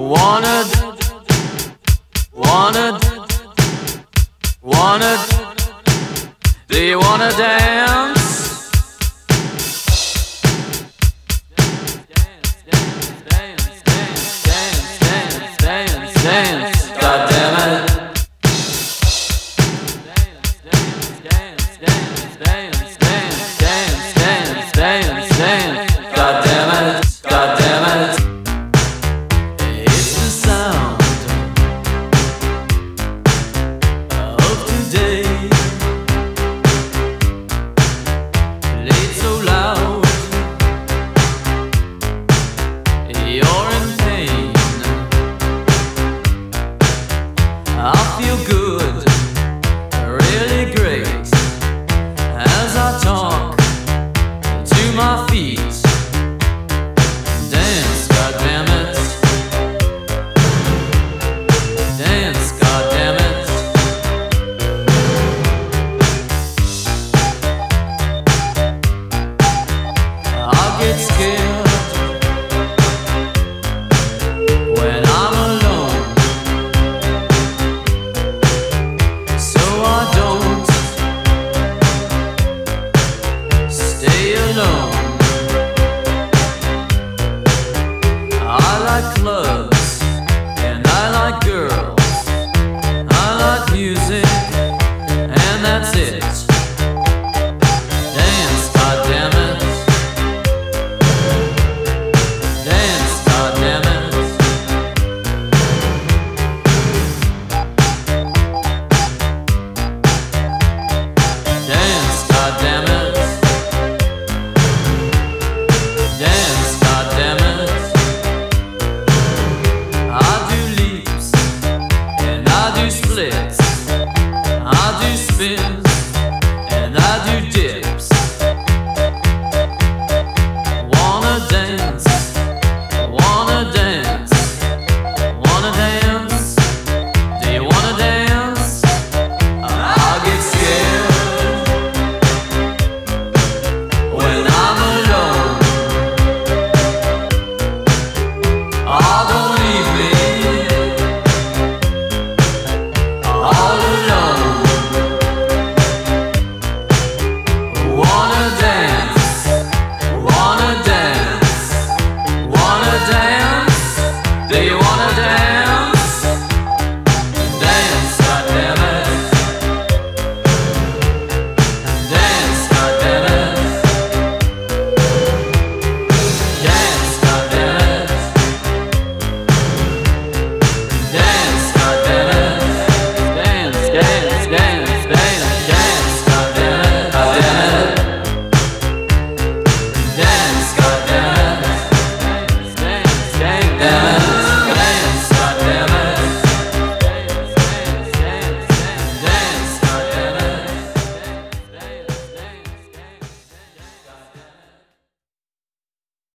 Wanna, do you wanna dance? Dance, God damn it. Dance, God damn it, God damn it. It's the sound of today, played so loud. You're in pain. I feel good, really great, as I talk to my feet. Dance, goddammit. Dance, goddammit. I get scared when I'm alone, so I don't stay alone. I like clubs and I like girls. I like music and that's it. Dance, goddammit. Dance, goddammit. Dance, goddammit. Dance, goddammit. I do leaps and I do splits. I do spins and I do dips. Wanna dance.